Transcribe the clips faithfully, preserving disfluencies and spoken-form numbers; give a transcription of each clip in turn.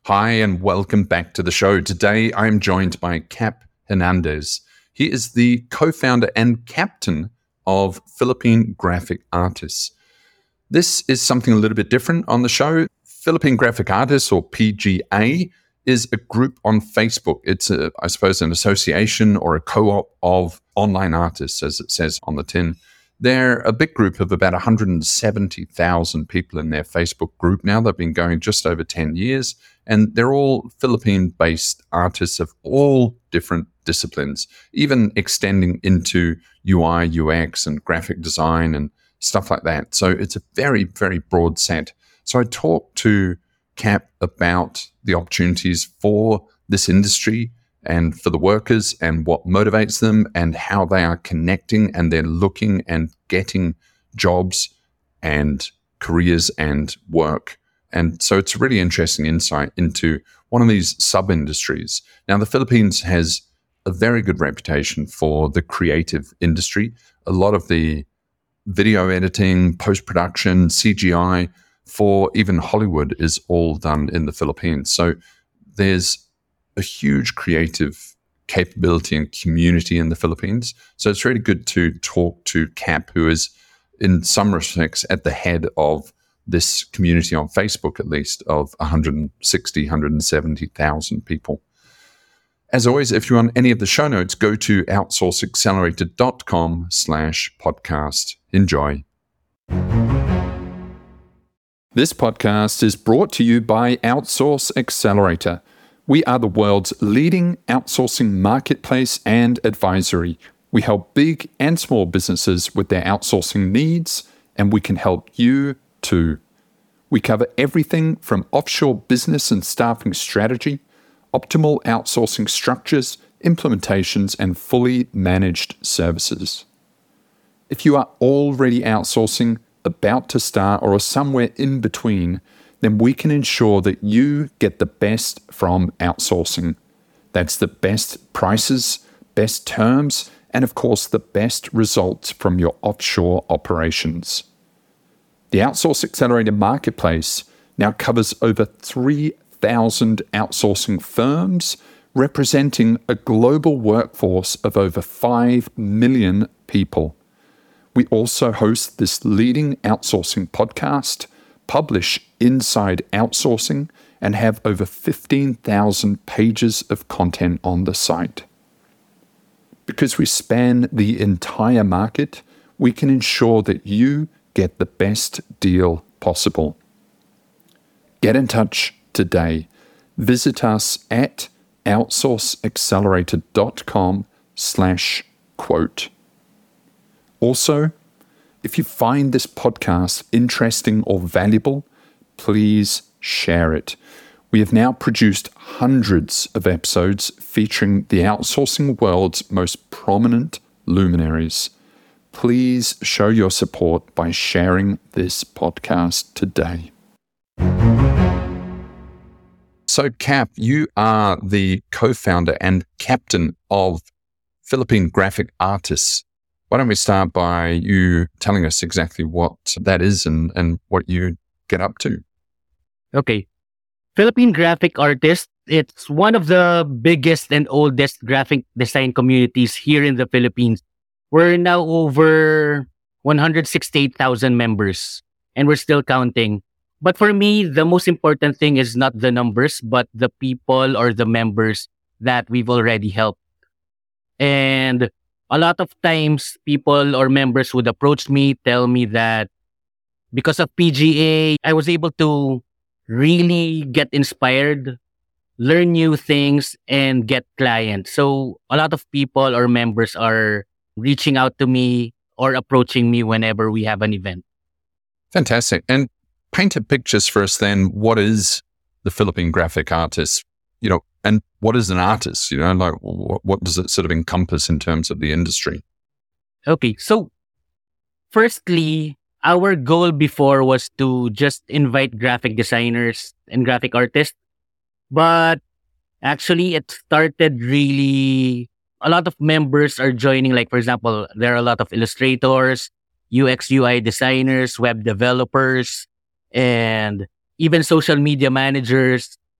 Hi, and welcome back to the show. Today, I am joined by Cap Hernandez. He is the co-founder and captain of Philippine Graphic Artists. This is something a little bit different on the show. Philippine Graphic Artists, or P G A, is a group on Facebook. It's, a, I suppose, an association or a co-op of online artists, as it says on the tin. They're a big group of about one hundred seventy thousand people in their Facebook group now. They've been going just over ten years, and they're all Philippine-based artists of all different disciplines, even extending into U I, U X, and graphic design and stuff like that. So it's a very, very broad set. So I talked to Cap about the opportunities for this industry and for the workers and what motivates them and how they are connecting and they're looking and getting jobs and careers and work. And so it's a really interesting insight into one of these sub-industries. Now, the Philippines has a very good reputation for the creative industry. A lot of the video editing, post-production, C G I for even Hollywood is all done in the Philippines. So there's a huge creative capability and community in the Philippines. So it's really good to talk to Cap, who is in some respects at the head of this community on Facebook, at least, of one hundred sixty, one hundred seventy thousand people. As always, if you want any of the show notes, go to outsourceaccelerator.com slash podcast. Enjoy. This podcast is brought to you by Outsource Accelerator. We are the world's leading outsourcing marketplace and advisory. We help big and small businesses with their outsourcing needs, and we can help you too. We cover everything from offshore business and staffing strategy, optimal outsourcing structures, implementations, and fully managed services. If you are already outsourcing, about to start, or are somewhere in between, then we can ensure that you get the best from outsourcing. That's the best prices, best terms, and of course the best results from your offshore operations. The Outsource Accelerator Marketplace now covers over three thousand outsourcing firms, representing a global workforce of over five million people. We also host this leading outsourcing podcast, publish Inside Outsourcing, and have over fifteen thousand pages of content on the site. Because we span the entire market, we can ensure that you get the best deal possible. Get in touch today. Visit us at outsourceaccelerator.com slash quote. Also, if you find this podcast interesting or valuable, please share it. We have now produced hundreds of episodes featuring the outsourcing world's most prominent luminaries. Please show your support by sharing this podcast today. So, Cap, you are the co-founder and captain of Philippine Graphic Artists. Why don't we start by you telling us exactly what that is and, and what you get up to? Okay. Philippine Graphic Artists, it's one of the biggest and oldest graphic design communities here in the Philippines. We're now over one hundred sixty-eight thousand members, and we're still counting. But for me, the most important thing is not the numbers, but the people or the members that we've already helped. And a lot of times, people or members would approach me, tell me that because of P G A, I was able to really get inspired, learn new things, and get clients. So a lot of people or members are reaching out to me or approaching me whenever we have an event. Fantastic. And paint a pictures for us then. What is the Philippine Graphic Artist? You know, and what is an artist? You know, like what, what does it sort of encompass in terms of the industry? Okay, so firstly, our goal before was to just invite graphic designers and graphic artists, but actually it started really, a lot of members are joining. Like, for example, there are a lot of illustrators, U X U I designers, web developers, and even social media managers.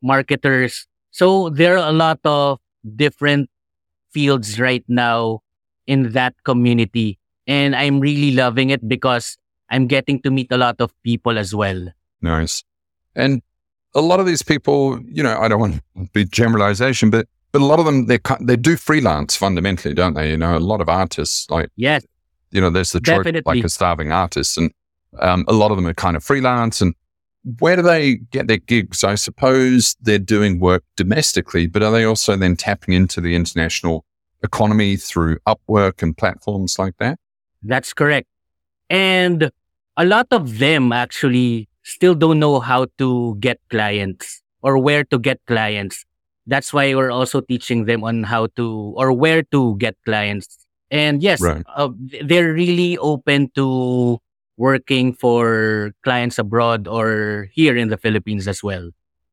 marketers. So there are a lot of different fields right now in that community. And I'm really loving it because I'm getting to meet a lot of people as well. Nice. And a lot of these people, you know, I don't want to be generalization, but but a lot of them, they they do freelance fundamentally, don't they? You know, a lot of artists, like, yes, you know, there's the trope, definitely, like a starving artist, and um, a lot of them are kind of freelance. And where do they get their gigs? I suppose they're doing work domestically, but are they also then tapping into the international economy through Upwork and platforms like that? That's correct. And a lot of them actually still don't know how to get clients or where to get clients. That's why we're also teaching them on how to or where to get clients. And yes, Right. uh, they're really open to working for clients abroad or here in the Philippines as well.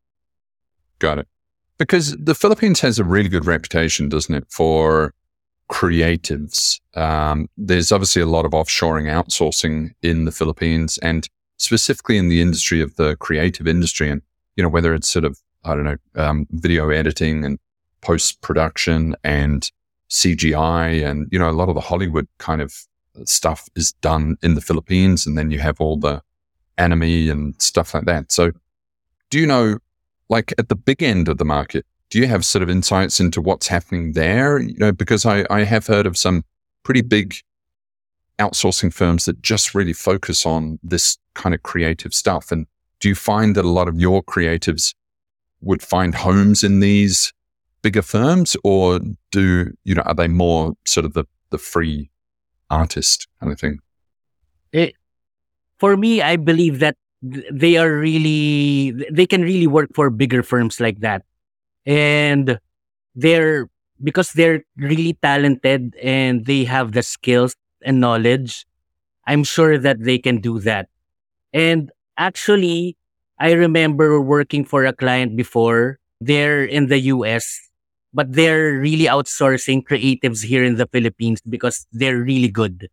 Got it. Because the Philippines has a really good reputation, doesn't it, for creatives. Um, there's obviously a lot of offshoring, outsourcing in the Philippines, and specifically in the industry of the creative industry. And, you know, whether it's sort of, I don't know, um, video editing and post-production and C G I, and, you know, a lot of the Hollywood kind of stuff is done in the Philippines. And then you have all the anime and stuff like that. So do you know, like at the big end of the market, do you have sort of insights into what's happening there? You know, because I, I have heard of some pretty big outsourcing firms that just really focus on this kind of creative stuff. And do you find that a lot of your creatives would find homes in these bigger firms, or do, you know, are they more sort of the, the free artist kind of thing? It, for me, I believe that th- they are really, they can really work for bigger firms like that. And they're, because they're really talented and they have the skills and knowledge, I'm sure that they can do that. And actually, I remember working for a client before. They're in the U S, but they're really outsourcing creatives here in the Philippines because they're really good.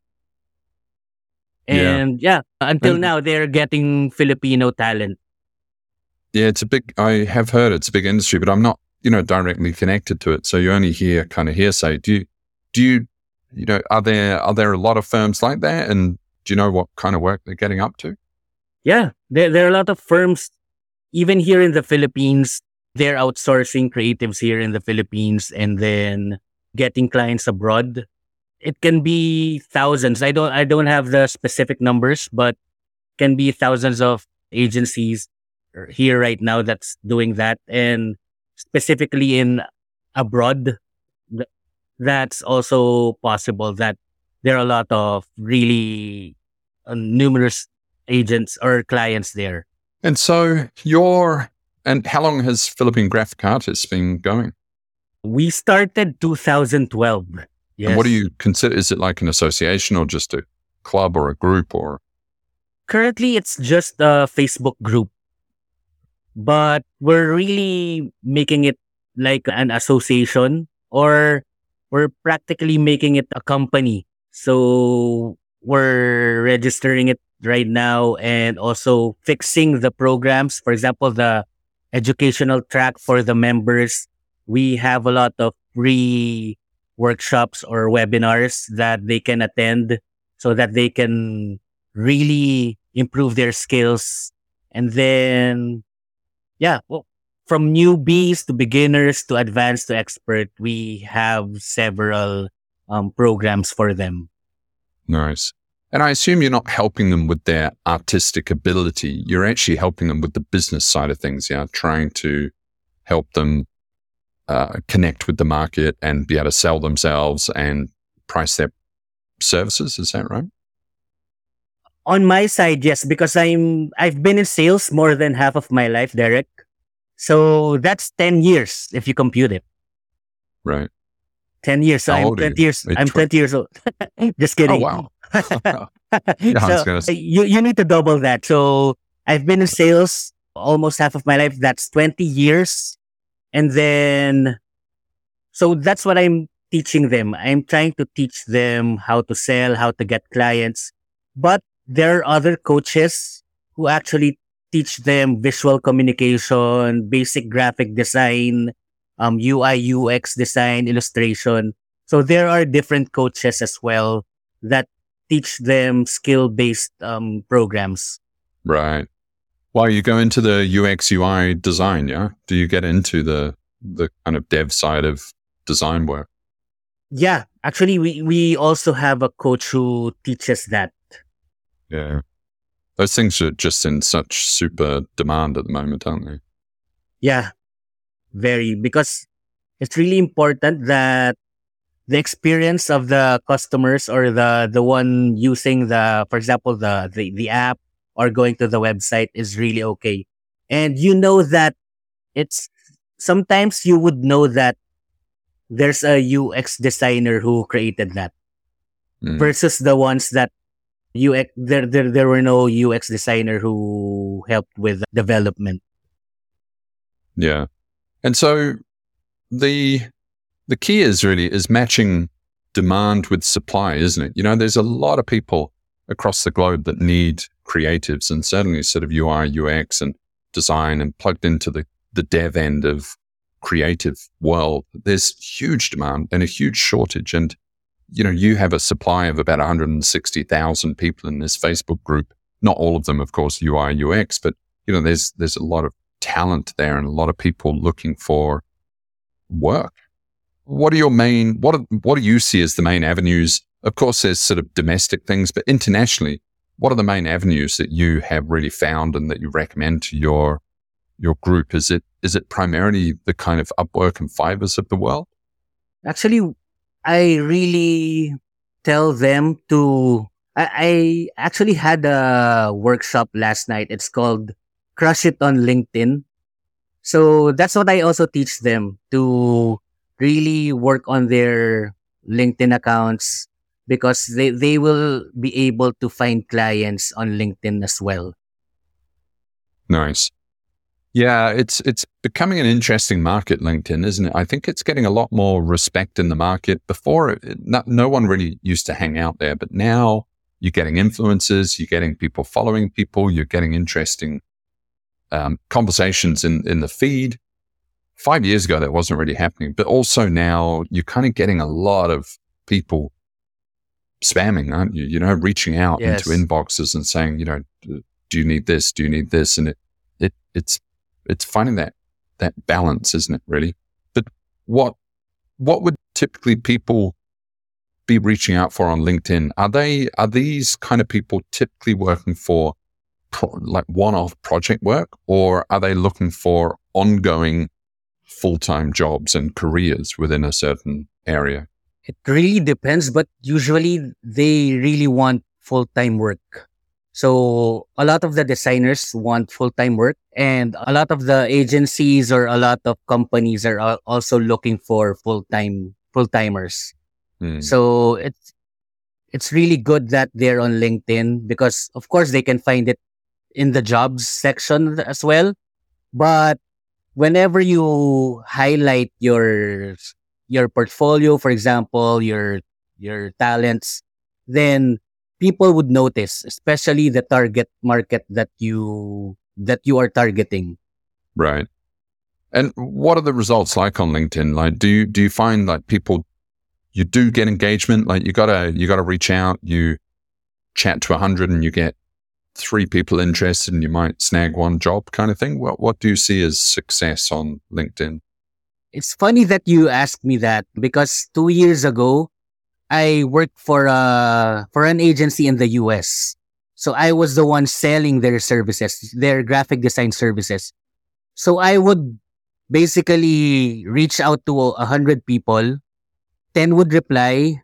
And yeah, yeah until And now, they're getting Filipino talent. yeah, it's a big, I have heard it's a big industry, but I'm not, you know, directly connected to it. So you only hear kind of hearsay. Do you, do you, you know, are there, are there a lot of firms like that? And do you know what kind of work they're getting up to? Yeah, there, there are a lot of firms, even here in the Philippines, they're outsourcing creatives here in the Philippines and then getting clients abroad. It can be thousands. I don't, I don't have the specific numbers, but can be thousands of agencies here right now that's doing that. And specifically in abroad, th- that's also possible, that there are a lot of really uh, numerous agents or clients there. And so you're, and how long has Philippine Graphic Artists been going? We started two thousand twelve. Yes. And what do you consider? Is it like an association or just a club or a group? Or currently it's just a Facebook group, but we're really making it like an association, or we're practically making it a company. So we're registering it right now and also fixing the programs. For example, the educational track for the members. We have a lot of free workshops or webinars that they can attend so that they can really improve their skills. And then, yeah, well, from newbies to beginners to advanced to expert, we have several um, programs for them. Nice. And I assume you're not helping them with their artistic ability. You're actually helping them with the business side of things, yeah, trying to help them uh, connect with the market and be able to sell themselves and price their services. Is that right? On my side, yes, because I'm I've been in sales more than half of my life, Derek. So that's ten years if you compute it. Right. ten years. So How I'm old are you? twenty years. Wait, I'm tw- twenty years old. Just kidding. Oh, wow. Yeah, I was So gonna say. you you need to double that. So I've been in sales almost half of my life. That's twenty years. And then, so that's what I'm teaching them. I'm trying to teach them how to sell, how to get clients. But there are other coaches who actually teach them visual communication, basic graphic design, um, U I, U X design, illustration. So there are different coaches as well that teach them skill based um, programs. Right. Well, you go into the U X U I design, yeah? Do you get into the the kind of dev side of design work? Yeah, actually, we, we also have a coach who teaches that. Yeah. Those things are just in such super demand at the moment, aren't they? Yeah, very, because it's really important that the experience of the customers or the the one using the, for example, the the, the app or going to the website is really okay. And you know that it's sometimes you would know that there's a U X designer who created that Mm. versus the ones that U X there, there there were no U X designer who helped with development. Yeah. And so the the key is really is matching demand with supply, isn't it? You know, there's a lot of people across the globe that need creatives, and certainly sort of U I, U X and design and plugged into the, the dev end of creative world. There's huge demand and a huge shortage. And, you know, you have a supply of about one hundred sixty thousand people in this Facebook group. Not all of them, of course, U I, U X, but, you know, there's, there's a lot of talent there and a lot of people looking for work. What are your main, what, are, what do you see as the main avenues? Of course, there's sort of domestic things, but internationally, what are the main avenues that you have really found and that you recommend to your your group? Is it is it primarily the kind of Upwork and Fiverrs of the world? Actually, I really tell them to. I, I actually had a workshop last night. It's called Crush It on LinkedIn. So that's what I also teach them, to really work on their LinkedIn accounts, because they, they will be able to find clients on LinkedIn as well. Nice. Yeah, it's it's becoming an interesting market, LinkedIn, isn't it? I think it's getting a lot more respect in the market. Before, it, no, no one really used to hang out there, but now you're getting influencers, you're getting people following people, you're getting interesting um, conversations in, in the feed. Five years ago, that wasn't really happening, but also now you're kind of getting a lot of people spamming, aren't you? You know, reaching out Yes. into inboxes and saying, you know, do you need this? Do you need this? And it, it, it's, it's finding that, that balance, isn't it, really? But what, what would typically people be reaching out for on LinkedIn? Are they, are these kind of people typically working for pro, like one-off project work, or are they looking for ongoing full-time jobs and careers within a certain area? It really depends, but usually they really want full-time work. So a lot of the designers want full-time work, and a lot of the agencies or a lot of companies are al- also looking for full-time full-timers. Hmm. So it's it's really good that they're on LinkedIn, because of course they can find it in the jobs section as well. But whenever you highlight your your portfolio, for example, your your talents, then people would notice, especially the target market that you that you are targeting. Right. And what are the results like on LinkedIn? Like, do you, do you find like people, you do get engagement? Like you gotta, you gotta reach out, you chat to a hundred and you get three people interested and you might snag one job kind of thing. What, what do you see as success on LinkedIn? It's funny that you asked me that, because two years ago, I worked for a for an agency in the U S. So I was the one selling their services, their graphic design services. So I would basically reach out to a hundred people, ten would reply,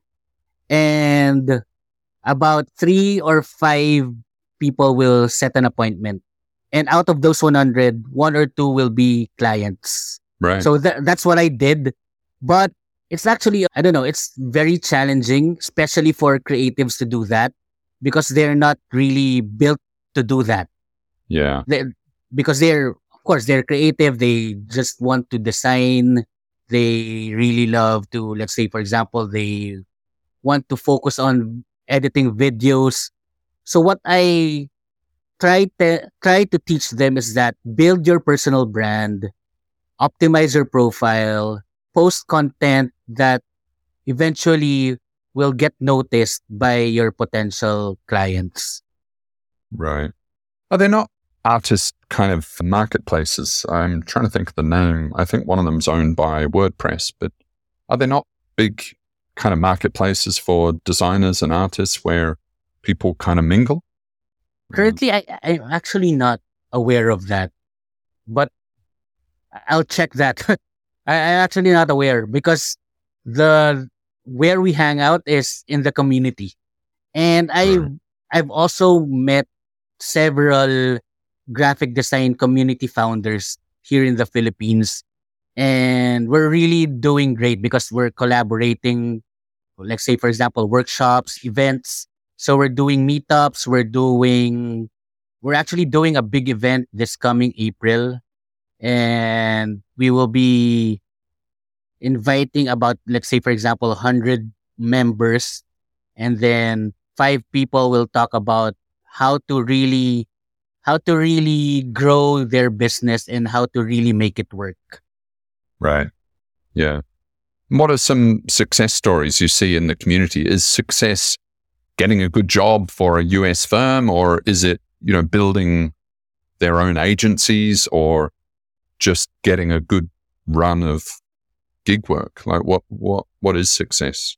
and about three or five people will set an appointment. And out of those one hundred, one or two will be clients. Right. So tha- that's what I did. But it's actually, I don't know, it's very challenging, especially for creatives to do that, because they're not really built to do that. Yeah. They, because they're, of course, they're creative. They just want to design. They really love to, let's say, for example, they want to focus on editing videos. So what I try to try to teach them is that build your personal brand, optimize your profile, post content that eventually will get noticed by your potential clients. Right. Are there not artist kind of marketplaces? I'm trying to think of the name. I think one of them's owned by WordPress, but are there not big kind of marketplaces for designers and artists where people kind of mingle? Currently, I, I'm actually not aware of that, but I'll check that. I, I'm actually not aware because the where we hang out is in the community, and I Right. I've also met several graphic design community founders here in the Philippines, and we're really doing great because we're collaborating. Let's say, for example, workshops, events. So we're doing meetups. We're doing we're actually doing a big event this coming April, and we will be inviting about, let's say, for example, one hundred members, and then five people will talk about how to really how to really grow their business and how to really make it work. Right. Yeah. What are some success stories you see in the community? Is success getting a good job for a U S firm, or is it, you know, building their own agencies, or just getting a good run of gig work? Like what, what, what is success?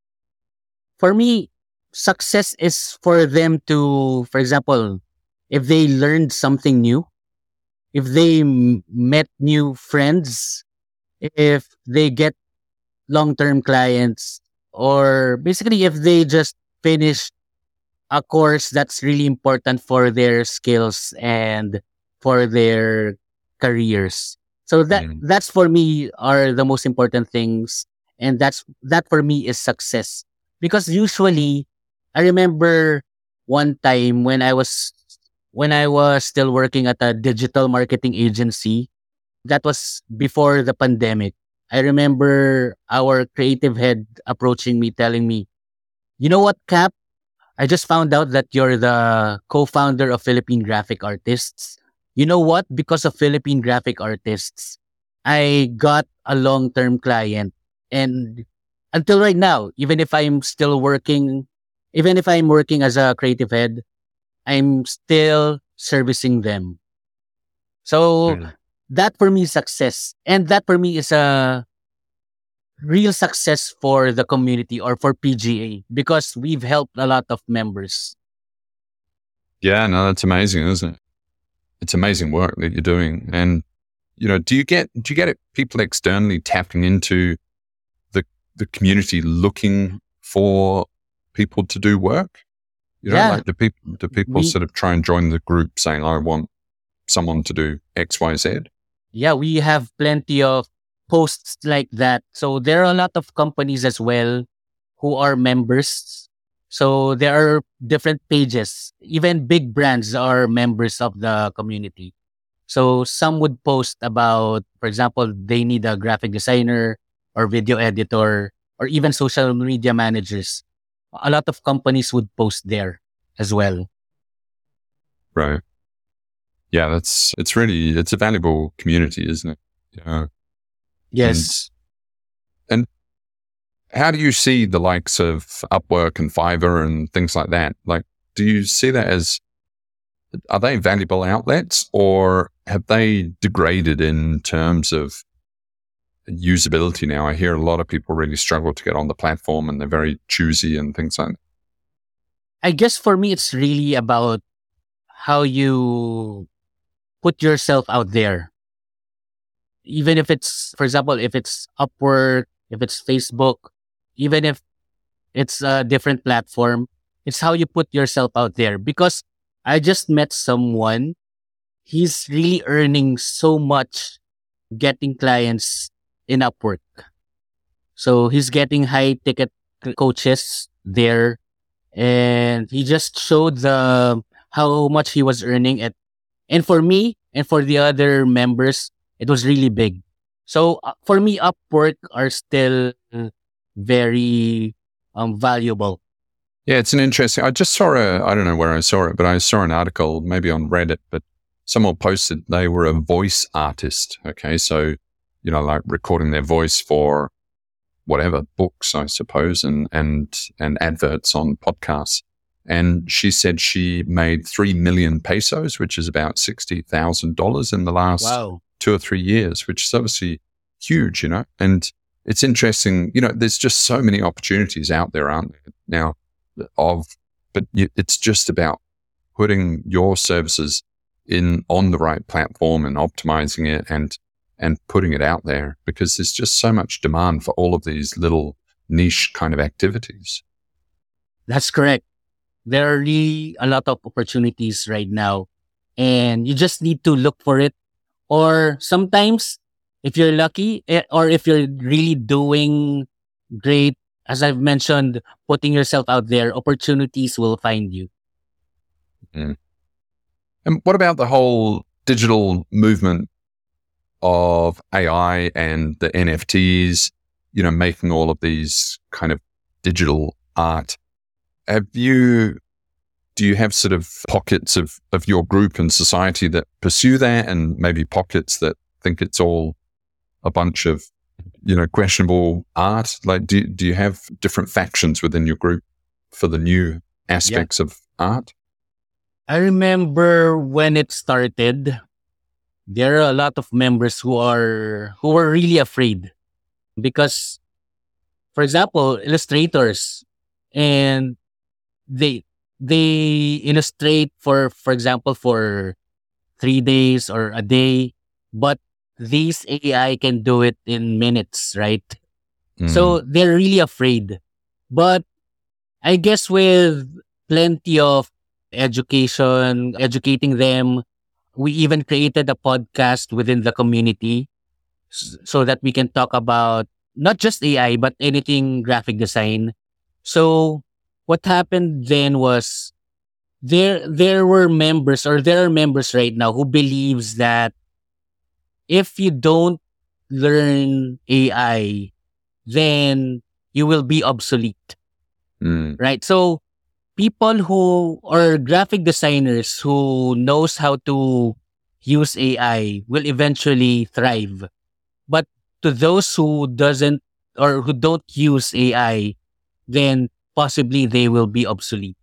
For me, success is for them to, for example, if they learned something new, if they m- met new friends, if they get long-term clients, or basically if they just finish a course that's really important for their skills and for their careers. So that Mm. that's for me are the most important things, and that's that for me is success. Because usually I remember one time when I was when I was still working at a digital marketing agency. That was before the pandemic. I remember our creative head approaching me, telling me, "You know what, Cap? I just found out that you're the co-founder of Philippine Graphic Artists. You know what? Because of Philippine Graphic Artists, I got a long-term client. And until right now, even if I'm still working, even if I'm working as a creative head, I'm still servicing them." So Really? that for me is success. And that for me is a real success for the community or for P G A because we've helped a lot of members. Yeah, no, that's amazing, isn't it? It's amazing work that you're doing. And, you know, do you get, do you get it, people externally tapping into the, the community looking for people to do work? You know, Yeah, like do people, do people we sort of try and join the group saying, I want someone to do X, Y, Z? yeah, we have plenty of posts like that. So there are a lot of companies as well who are members. So there are different pages. Even big brands are members of the community. So some would post about, for example, they need a graphic designer or video editor or even social media managers. A lot of companies would post there as well. Right. Yeah, that's, it's really, it's a valuable community, isn't it? Yeah. Yes. And, and how do you see the likes of Upwork and Fiverr and things like that? Like, do you see that as, are they valuable outlets, or have they degraded in terms of usability now? I hear a lot of people really struggle to get on the platform and they're very choosy and things like that. I guess for me, it's really about how you put yourself out there. Even if it's, for example, if it's Upwork, if it's Facebook, even if it's a different platform, it's how you put yourself out there. Because I just met someone, he's really earning so much getting clients in Upwork. So he's getting high ticket c- coaches there, and he just showed the how much he was earning at. And for me and for the other members, it was really big. So uh, for me, Upwork are still very um, valuable. Yeah, it's an interesting. I just saw a. I don't know where I saw it, but I saw an article, maybe on Reddit, but someone posted they were a voice artist. Okay, so you know, like recording their voice for whatever books, I suppose, and and and adverts on podcasts. And she said she made three million pesos, which is about sixty thousand dollars in the last Wow. two or three years, which is obviously huge, you know. And it's interesting, you know. There's just so many opportunities out there, aren't there now? Of, but you, it's just about putting your services in on the right platform and optimizing it and and putting it out there, because there's just so much demand for all of these little niche kind of activities. That's correct. There are really a lot of opportunities right now, and you just need to look for it. Or sometimes, if you're lucky, eh, or if you're really doing great, as I've mentioned, putting yourself out there, opportunities will find you. Mm. And what about the whole digital movement of A I and the N F Ts, you know, making all of these kind of digital art? Have you, do you have sort of pockets of, of your group and society that pursue that, and maybe pockets that think it's all a bunch of, you know, questionable art? Like, do, do you have different factions within your group for the new aspects yeah. of art? I remember when it started, there are a lot of members who are who were really afraid because, for example, illustrators, and they they illustrate for for example for three days or a day, but these A I can do it in minutes, right? Mm. So they're really afraid. But I guess with plenty of education, educating them, we even created a podcast within the community so that we can talk about not just A I, but anything graphic design. So what happened then was there there were members, or there are members right now who believes that if you don't learn A I, then you will be obsolete. Mm. Right? So people who are graphic designers who knows how to use A I will eventually thrive. But to those who doesn't or who don't use A I, then possibly they will be obsolete.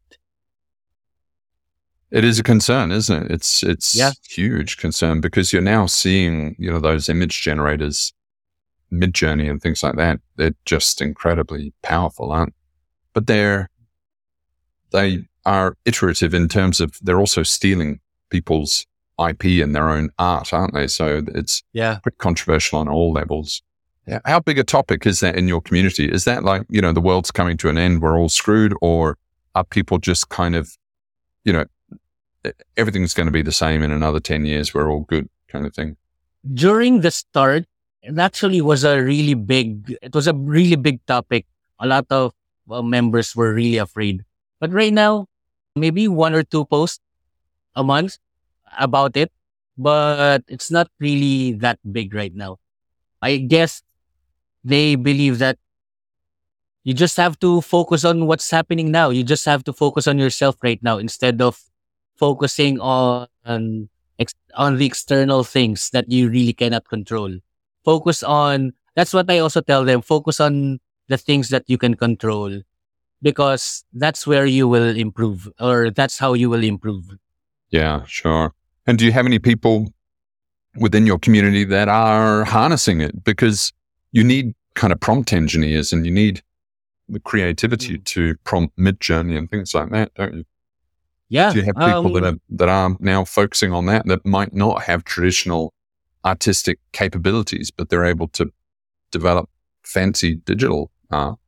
It is a concern, isn't it? It's it's yeah. huge concern, because you're now seeing, you know, those image generators, Midjourney and things like that. They're just incredibly powerful, aren't they? But they're they are iterative in terms of they're also stealing people's I P and their own art, aren't they? So it's yeah. pretty controversial on all levels. Yeah. How big a topic is that in your community? Is that like, you know, the world's coming to an end, we're all screwed, or are people just kind of, you know, everything's going to be the same in another ten years, we're all good kind of thing? During the start, it actually was a really big, it was a really big topic. A lot of well, members were really afraid. But right now, maybe one or two posts a month about it, but it's not really that big right now. I guess they believe that you just have to focus on what's happening now. You just have to focus on yourself right now instead of focusing on on, ex- on the external things that you really cannot control. Focus on, that's what I also tell them, focus on the things that you can control, because that's where you will improve, or that's how you will improve. Yeah, sure. And do you have any people within your community that are harnessing it? Because you need kind of prompt engineers, and you need the creativity mm. to prompt Midjourney and things like that, don't you? Yeah. Do you have people um, that are that are now focusing on that that might not have traditional artistic capabilities, but they're able to develop fancy digital art?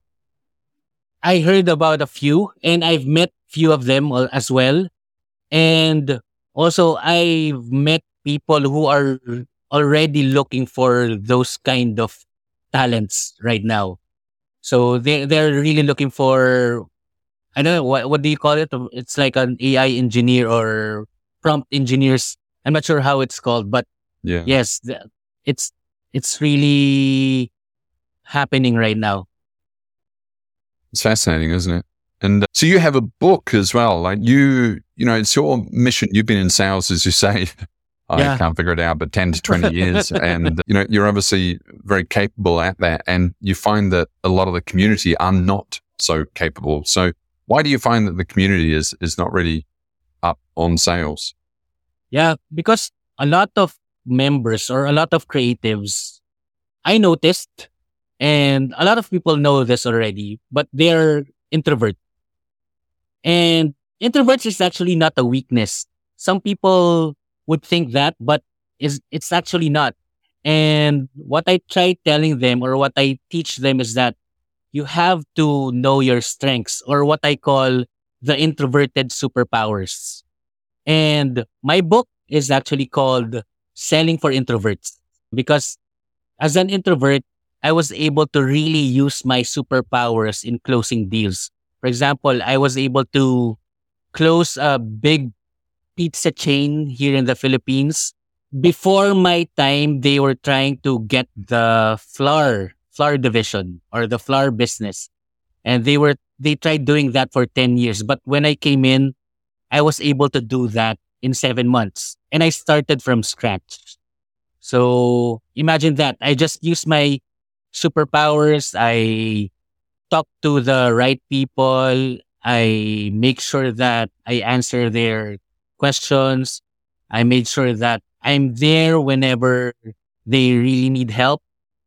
I heard about a few, and I've met few of them as well. And also, I've met people who are already looking for those kind of talents right now. So they they're really looking for, I don't know, what what do you call it? It's like an A I engineer or prompt engineers. I'm not sure how it's called, but yeah, yes, it's it's really happening right now. It's fascinating, isn't it? And uh, so you have a book as well. Like you, you know, it's your mission. You've been in sales, as you say, I Yeah. can't figure it out, but ten to twenty years. And, you know, you're obviously very capable at that. And you find that a lot of the community are not so capable. So why do you find that the community is, is not really up on sales? Yeah, because a lot of members or a lot of creatives, I noticed, and a lot of people know this already, but they're introvert. And introverts is actually not a weakness. Some people would think that, but is it's actually not. And what I try telling them or what I teach them is that you have to know your strengths or what I call the introverted superpowers. And my book is actually called Selling for Introverts because as an introvert, I was able to really use my superpowers in closing deals. For example, I was able to close a big pizza chain here in the Philippines. Before my time, they were trying to get the flour, flour division or the flour business. And they were, they tried doing that for ten years. But when I came in, I was able to do that in seven months. And I started from scratch. So imagine that. I just used my superpowers. I talk to the right people. I make sure that I answer their questions. I made sure that I'm there whenever they really need help.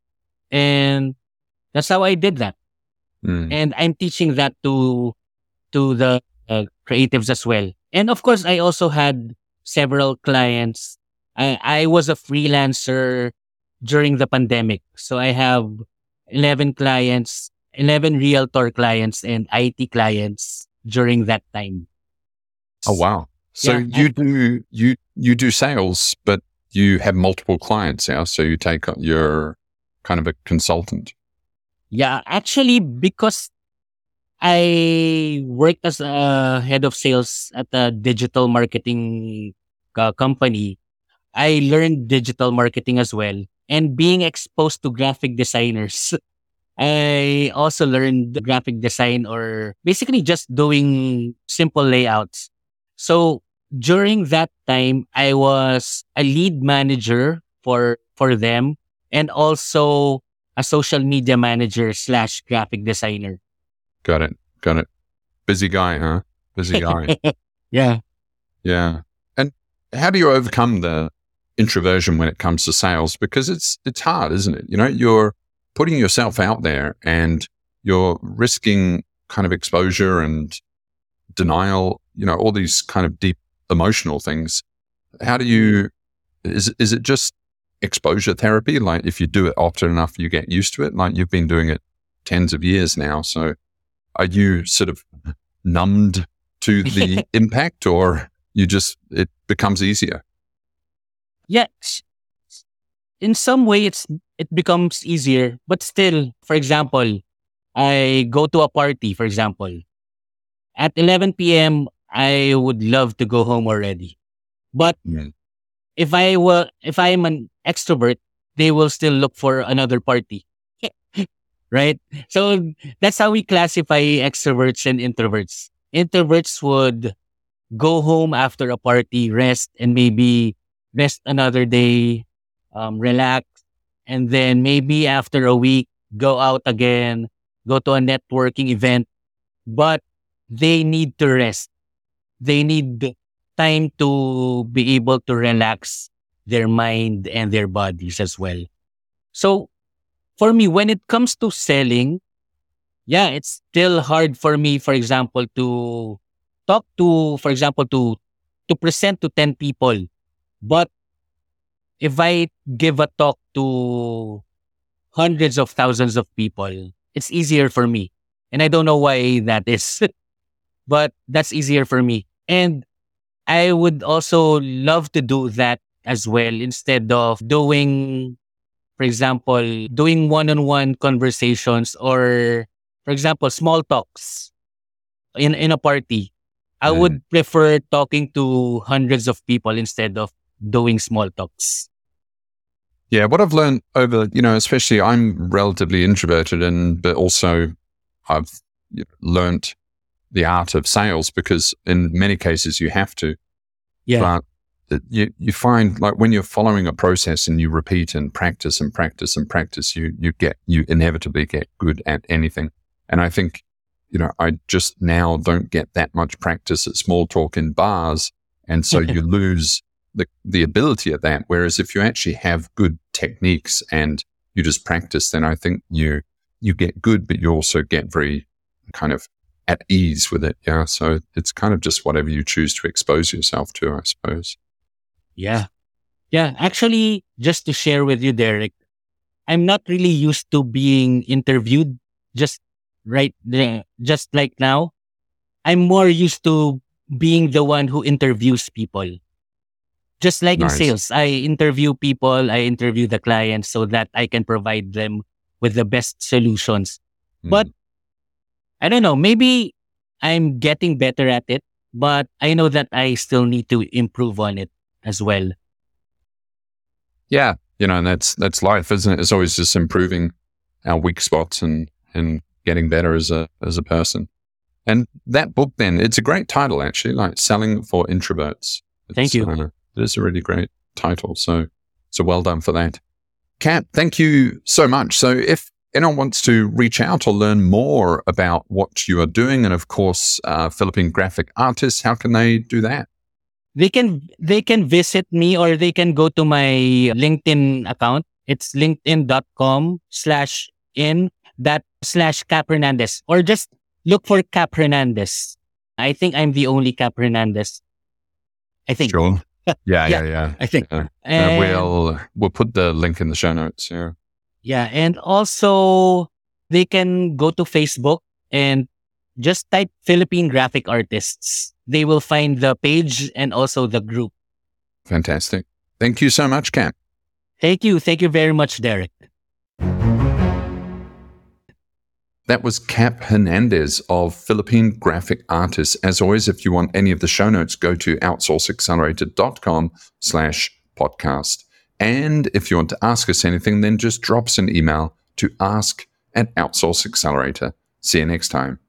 And that's how I did that. Mm. And I'm teaching that to to the uh, creatives as well. And of course, I also had several clients. I, I was a freelancer during the pandemic. So I have eleven clients, eleven realtor clients and I T clients during that time. Oh, wow. So Yeah, you I- do, you, you do sales, but you have multiple clients now. So you take, you're kind of a consultant. Yeah, actually, because I worked as a head of sales at a digital marketing uh, company, I learned digital marketing as well. And being exposed to graphic designers, I also learned graphic design or basically just doing simple layouts. So during that time, I was a lead manager for for them and also a social media manager slash graphic designer. Got it. Got it. Busy guy, huh? Busy guy. Yeah. Yeah. And how do you overcome the introversion when it comes to sales? Because it's, it's hard, isn't it? You know, you're putting yourself out there and you're risking kind of exposure and denial, you know, all these kind of deep emotional things. How do you, is, is it just exposure therapy? Like if you do it often enough, you get used to it. Like you've been doing it tens of years now. So are you sort of numbed to the impact or you just, it becomes easier? Yeah. s- In some way, it's it becomes easier, but still, for example, I go to a party, for example, at eleven p m, I would love to go home already. But Mm. if I were, if I'm an extrovert, they will still look for another party, right? So that's how we classify extroverts and introverts. Introverts would go home after a party, rest, and maybe rest another day, um, relax, and then maybe after a week, go out again, go to a networking event. But they need to rest. They need time to be able to relax their mind and their bodies as well. So for me, when it comes to selling, yeah, it's still hard for me, for example, to talk to, for example, to to present to ten people. But if I give a talk to hundreds of thousands of people, it's easier for me. And I don't know why that is, but that's easier for me. And I would also love to do that as well instead of doing, for example, doing one on one conversations or, for example, small talks in, in a party. I Mm. would prefer talking to hundreds of people instead of doing small talks. Yeah, what I've learned over, you know, especially I'm relatively introverted and, but also I've you know, learned the art of sales, because in many cases you have to. Yeah. But you you find, like, when you're following a process and you repeat and practice and practice and practice, you you get you inevitably get good at anything. And I think, you know, I just now don't get that much practice at small talk in bars, and so you lose the the ability at that. Whereas if you actually have good techniques and you just practice, then I think you you get good, but you also get very kind of at ease with it. Yeah. So it's kind of just whatever you choose to expose yourself to, I suppose. Yeah. Yeah. Actually, just to share with you, Derek, I'm not really used to being interviewed just right there, just like now. I'm more used to being the one who interviews people. Just like in Nice. sales, I interview people, I interview the clients so that I can provide them with the best solutions. Mm. But I don't know, maybe I'm getting better at it, but I know that I still need to improve on it as well. Yeah. You know, and that's that's life, isn't it? It's always just improving our weak spots and and getting better as a as a person. And that book, then, it's a great title, actually, like Selling for Introverts. It's, Thank you. Uh, it is a really great title. So, so well done for that. Kat, thank you so much. So if anyone wants to reach out or learn more about what you are doing, and of course, uh, Philippine graphic artists, how can they do that? They can they can visit me, or they can go to my LinkedIn account. It's linkedin.com slash in that slash Cap Hernandez, or just look for Cap Hernandez. I think I'm the only Cap Hernandez. I think. Sure. Yeah, yeah, Yeah, yeah. I think. Yeah. Uh, And we'll we'll put the link in the show notes. Yeah. yeah, and also they can go to Facebook and just type Philippine graphic artists. They will find the page and also the group. Fantastic. Thank you so much, Kat. Thank you. Thank you very much, Derek. That was Cap Hernandez of Philippine Graphic Artists. As always, if you want any of the show notes, go to outsourceaccelerator.com slash podcast. And if you want to ask us anything, then just drop us an email to ask at Outsource Accelerator. See you next time.